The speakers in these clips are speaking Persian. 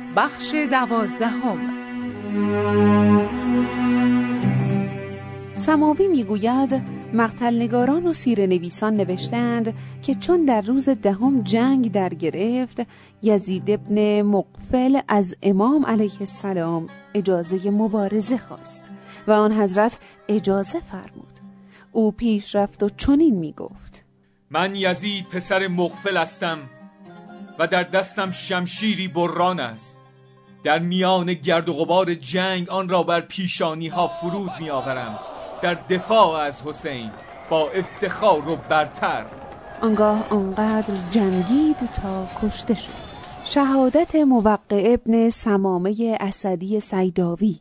بخش 12. سماوی میگوید مقتلنگاران و سیره‌نویسان نوشتند که چون در روز 10 جنگ در گرفت، یزید ابن مقفل از امام علیه السلام اجازه مبارزه خواست و آن حضرت اجازه فرمود. او پیش رفت و چنین میگفت: من یزید پسر مقفل هستم و در دستم شمشیری بران است. در میان گرد و غبار جنگ آن را بر پیشانی ها فرود می آورم در دفاع از حسین با افتخار و برتر. آنگاه آنقدر جنگید تا کشته شد. شهادت موقع ابن سمامه اسدی سیداوی.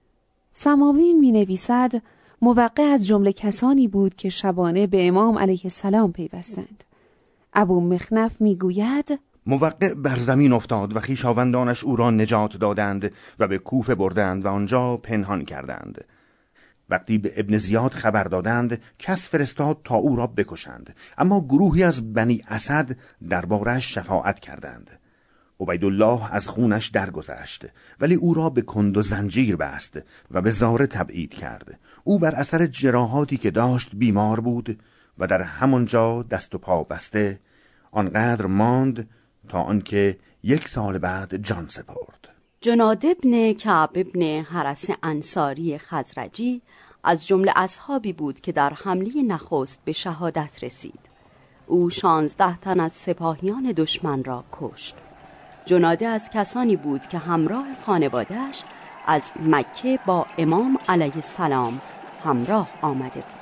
سماوی می نویسد موقع از جمله کسانی بود که شبانه به امام علیه السلام پیوستند. ابو مخنف می گوید موقع بر زمین افتاد و خویشاوندانش او را نجات دادند و به کوفه بردند و آنجا پنهان کردند. وقتی به ابن زیاد خبر دادند، کس فرستاد تا او را بکشند، اما گروهی از بنی اسد دربارش شفاعت کردند. عبیدالله از خونش درگذشت، ولی او را به کند و زنجیر بست و به زاره تبعید کرد. او بر اثر جراحاتی که داشت بیمار بود و در همانجا دست و پا بسته آنقدر ماند تا آنکه 1 سال بعد جان سپرد. جناد ابن کعب ابن حرس انصاری خزرجی از جمله اصحابی بود که در حمله نخست به شهادت رسید. او 16 تن از سپاهیان دشمن را کشت. جناده از کسانی بود که همراه خانواده‌اش از مکه با امام علیه السلام همراه آمده بود.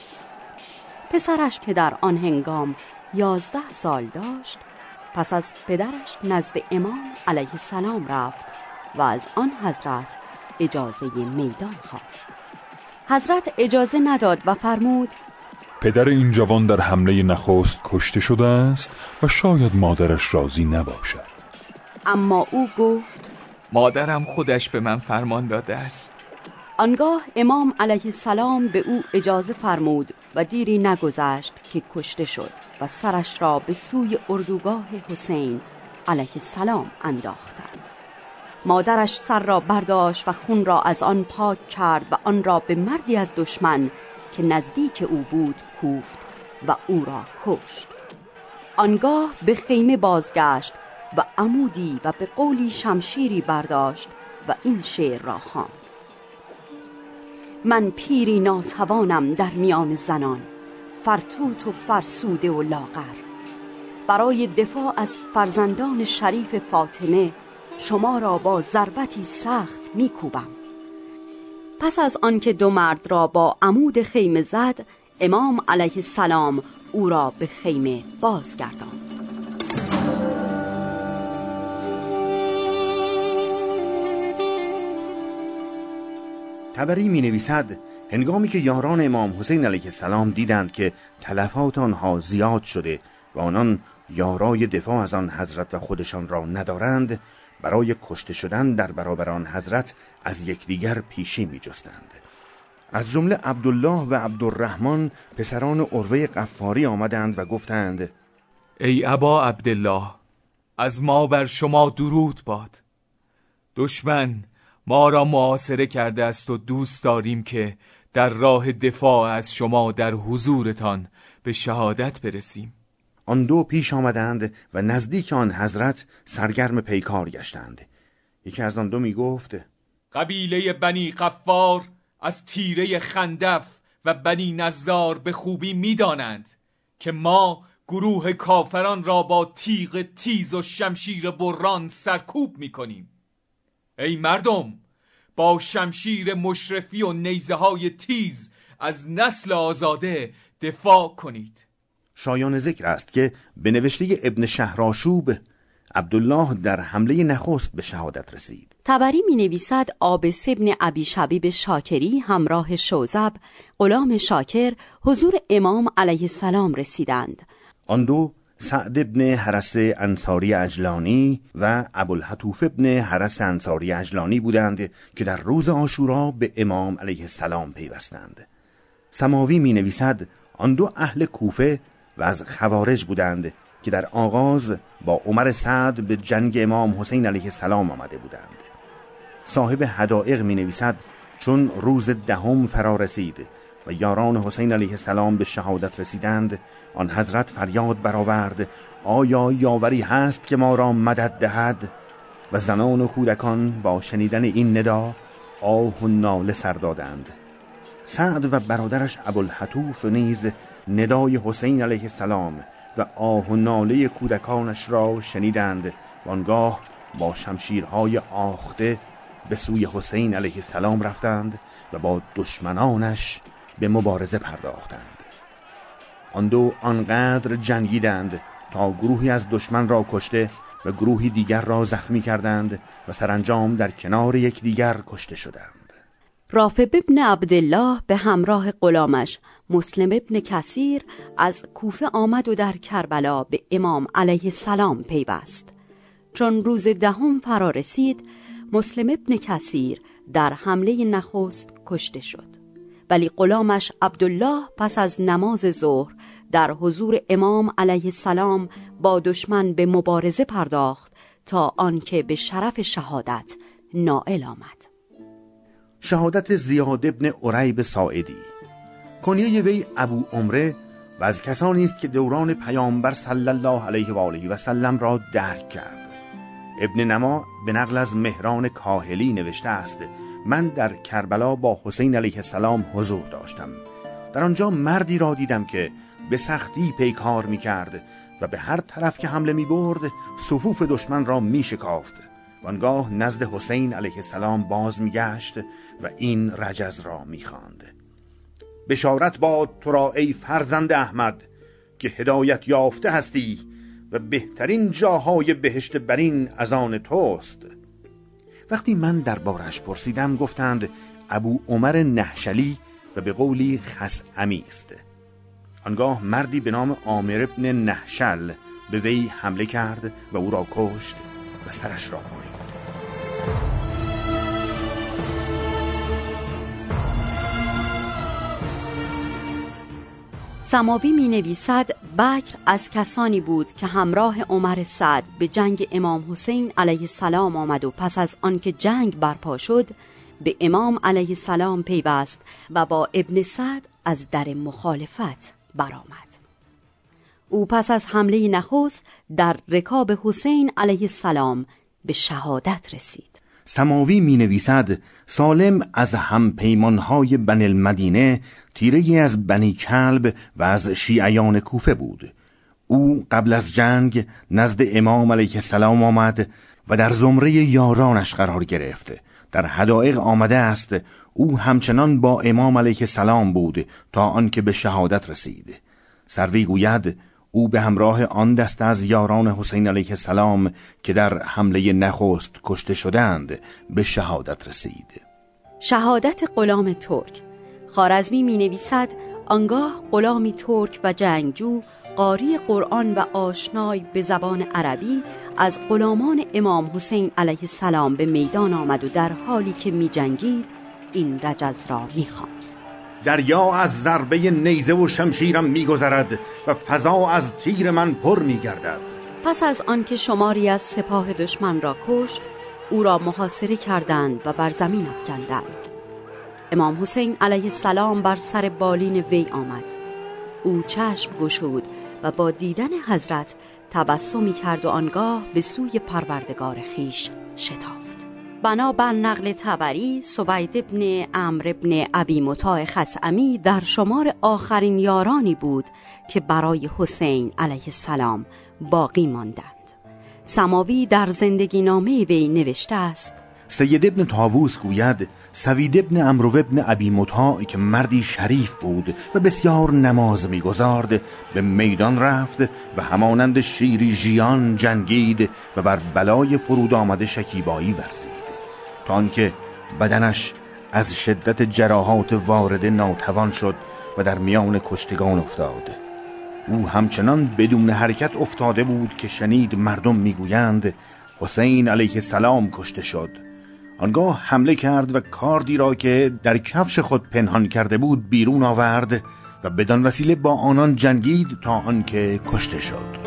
پسرش که در آن هنگام 11 سال داشت، پس از پدرش نزد امام علیه السلام رفت و از آن حضرت اجازه میدان خواست. حضرت اجازه نداد و فرمود: پدر این جوان در حمله نخست کشته شده است و شاید مادرش راضی نباشد. اما او گفت: مادرم خودش به من فرمان داده است. آنگاه امام علیه السلام به او اجازه فرمود و دیری نگذشت که کشته شد و سرش را به سوی اردوگاه حسین علیه السلام انداختند. مادرش سر را برداشت و خون را از آن پاک کرد و آن را به مردی از دشمن که نزدیک او بود کوفت و او را کشت. آنگاه به خیمه بازگشت و عمودی و به قولی شمشیری برداشت و این شعر را خواند: من پیری ناتوانم در میان زنان، فرتوت و فرسوده و لاغر. برای دفاع از فرزندان شریف فاطمه شما را با ضربتی سخت میکوبم. پس از آنکه 2 مرد را با عمود خیمه زد، امام علیه السلام او را به خیمه بازگرداند. طبری می نویسد هنگامی که یاران امام حسین علیه السلام دیدند که تلفات آنها زیاد شده و آنان یارای دفاع از آن حضرت و خودشان را ندارند، برای کشته شدن در برابر آن حضرت از یکدیگر پیشی می جستند. از جمله عبدالله و عبدالرحمن پسران عروه غفاری آمدند و گفتند: ای ابا عبدالله، از ما بر شما درود باد. دشمن ما را محاصره کرده است و دوست داریم که در راه دفاع از شما در حضورتان به شهادت برسیم. آن 2 پیش آمدند و نزدیک آن حضرت سرگرم پیکار گشتند. یکی از آن 2 می گفت: قبیله بنی غفار از تیره خندف و بنی نزار به خوبی می دانند که ما گروه کافران را با تیغ تیز و شمشیر بران سرکوب می کنیم. ای مردم، با شمشیر مشرفی و نیزه های تیز از نسل آزاده دفاع کنید. شایان ذکر است که به نوشته ابن شهرآشوب عبدالله در حمله نخست به شهادت رسید. طبری می نویسد عابس ابن ابی شبیب شاکری همراه شوذب غلام شاکر حضور امام علیه السلام رسیدند. آن 2 سعد ابن حرس انصاری عجلانی و ابوالحتوف ابن حرس انصاری عجلانی بودند که در روز عاشورا به امام علیه السلام پیوستند. سماوی می نویسد آن 2 اهل کوفه و از خوارج بودند که در آغاز با عمر سعد به جنگ امام حسین علیه السلام آمده بودند. صاحب حدائق می نویسد چون روز دهم فرا رسید و یاران حسین علیه السلام به شهادت رسیدند، آن حضرت فریاد برآورد آیا یاوری هست که ما را مدد دهد؟ و زنان و کودکان با شنیدن این ندا آه و ناله سر دادند. سعد و برادرش ابوالحتوف نیز ندای حسین علیه السلام و آه و ناله کودکانش را شنیدند و آنگاه با شمشیرهای آخته به سوی حسین علیه السلام رفتند و با دشمنانش به مبارزه پرداختند. آن دو آنقدر جنگیدند تا گروهی از دشمن را کشته و گروهی دیگر را زخمی کردند و سرانجام در کنار یکدیگر کشته شدند. رافع ابن عبدالله به همراه غلامش مسلم ابن کثیر از کوفه آمد و در کربلا به امام علیه السلام پیوست. چون روز دهم فرا رسید، مسلم ابن کثیر در حمله نخست کشته شد، ولی غلامش عبدالله پس از نماز ظهر در حضور امام علیه السلام با دشمن به مبارزه پرداخت تا آنکه به شرف شهادت نائل آمد. شهادت زیاد ابن عریب ساعدی. کنیه وی ابو عمره و از کسانی است که دوران پیامبر صلی الله علیه و آله و سلم را درک کرد. ابن نما به نقل از مهران کاهلی نوشته است من در کربلا با حسین علیه السلام حضور داشتم. در آنجا مردی را دیدم که به سختی پیکار می کرد و به هر طرف که حمله می برد صفوف دشمن را می شکافت و آنگاه نزد حسین علیه السلام باز می گشت و این رجز را می خواند: بشارت باد تو را ای فرزند احمد که هدایت یافته هستی و بهترین جاهای بهشت برین از آن توست. وقتی من دربارش پرسیدم گفتند ابو عمر نهشلی و به قولی خثعمی است. آنگاه مردی به نام عامر ابن نهشل به وی حمله کرد و او را کشت و سرش را برید. سماوی می نویسد بکر از کسانی بود که همراه عمر سعد به جنگ امام حسین علیه السلام آمد و پس از آنکه جنگ برپا شد به امام علیه السلام پیوست و با ابن سعد از در مخالفت برآمد. او پس از حمله نخست در رکاب حسین علیه السلام به شهادت رسید. سماوی می نویسد سالم از همپیمانهای بنی المدینه تیره‌ای از بنی کلب و از شیعیان کوفه بود. او قبل از جنگ نزد امام علیه السلام آمد و در زمره یارانش قرار گرفت. در حدائق آمده است او همچنان با امام علیه السلام بود تا آنکه به شهادت رسید. سروی گوید او به همراه آن دسته از یاران حسین علیه السلام که در حمله نخست کشته شدند به شهادت رسید. شهادت غلام ترک. خوارزمی می نویسد آنگاه غلامی ترک و جنگجو قاری قرآن و آشنای به زبان عربی از غلامان امام حسین علیه السلام به میدان آمد و در حالی که می جنگید این رجز را می خواند: دریا از ضربه نیزه و شمشیرم می گذرد و فضا از تیر من پر می گردد. پس از آنکه شماری از سپاه دشمن را کشت، او را محاصره کردند و بر زمین افکندند. امام حسین علیه السلام بر سر بالین وی آمد. او چشم گشود و با دیدن حضرت تبسمی کرد و آنگاه به سوی پروردگار خیش شتافت. بنابر نقل طبری، سوید ابن عمرو ابن ابی مطاع خثعمی در شمار آخرین یارانی بود که برای حسین علیه السلام باقی ماندند. سماوی در زندگی نامه وی نوشته است: سید ابن طاووس گوید سوید ابن عمرو ابن ابی مطاع که مردی شریف بود و بسیار نماز می‌گزارد به میدان رفت و همانند شیری ژیان جنگید و بر بلای فرود آمده شکیبایی ورزید تا آنکه بدنش از شدت جراحات وارده ناتوان شد و در میان کشتگان افتاد. او همچنان بدون حرکت افتاده بود که شنید مردم میگویند حسین علیه السلام کشته شد. آنگاه حمله کرد و کاردی را که در کفش خود پنهان کرده بود بیرون آورد و بدان وسیله با آنان جنگید تا آنکه کشته شد.